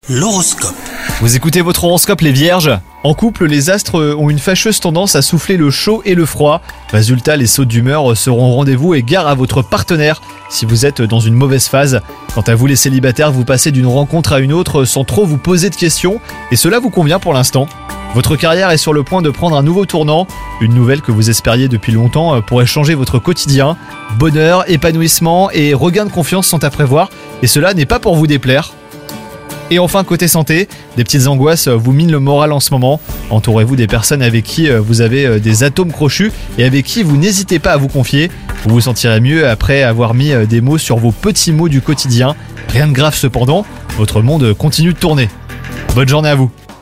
L'horoscope. Vous écoutez votre horoscope les vierges ? En couple, les astres ont une fâcheuse tendance à souffler le chaud et le froid. Résultat, les sautes d'humeur seront au rendez-vous et gare à votre partenaire si vous êtes dans une mauvaise phase. Quant à vous les célibataires, vous passez d'une rencontre à une autre sans trop vous poser de questions et cela vous convient pour l'instant. Votre carrière est sur le point de prendre un nouveau tournant. Une nouvelle que vous espériez depuis longtemps pourrait changer votre quotidien. Bonheur, épanouissement et regain de confiance sont à prévoir et cela n'est pas pour vous déplaire. Et enfin, côté santé, des petites angoisses vous minent le moral en ce moment. Entourez-vous des personnes avec qui vous avez des atomes crochus et avec qui vous n'hésitez pas à vous confier. Vous vous sentirez mieux après avoir mis des mots sur vos petits mots du quotidien. Rien de grave cependant, votre monde continue de tourner. Bonne journée à vous.